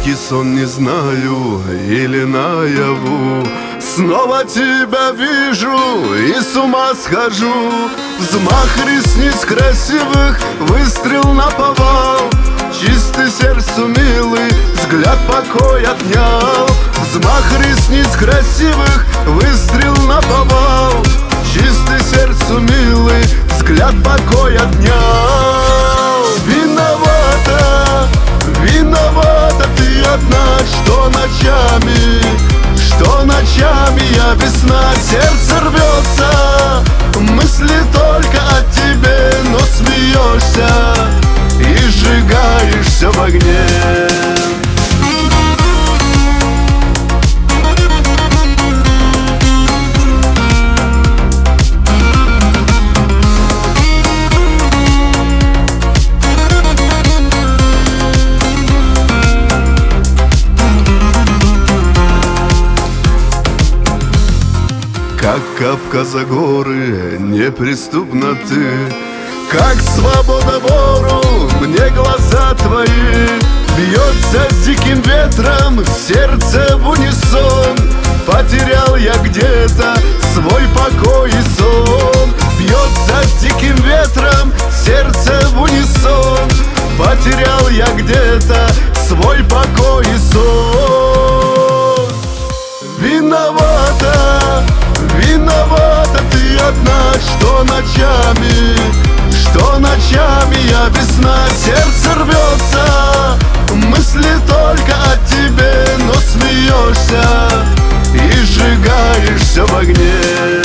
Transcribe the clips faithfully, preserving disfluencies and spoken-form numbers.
Сладкий сон не знаю или наяву, снова тебя вижу и с ума схожу. Взмах ресниц красивых, выстрел наповал, чистый сердцу милый взгляд покой отнял. Взмах ресниц красивых, выстрел наповал, чистый сердцу милый взгляд покой отнял. Виновата, виновата ты одна, что ночами, что ночами я без сна. Сердце рвется, мысли только о тебе, но смеешься и сжигаешься в огне. Как Кавказа горы, неприступна ты, как свобода вору, мне глаза твои. Бьется с диким ветром сердце в унисон, потерял я где-то свой покой и сон. Бьется с диким ветром сердце в унисон, потерял я где-то свой покой и сон. Виновата, виновата ты одна, что ночами, что ночами я без сна. Сердце рвется, мысли только о тебе, но смеешься и сжигаешься в огне.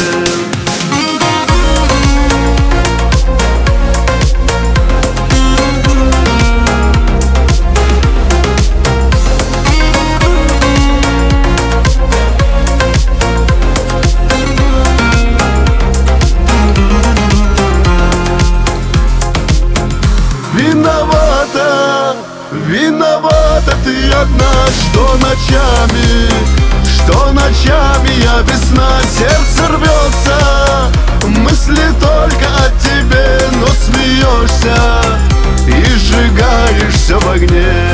Виновата, виновата ты одна, что ночами, что ночами я без сна. Сердце рвется, мысли только о тебе, но смеешься и сжигаешься в огне.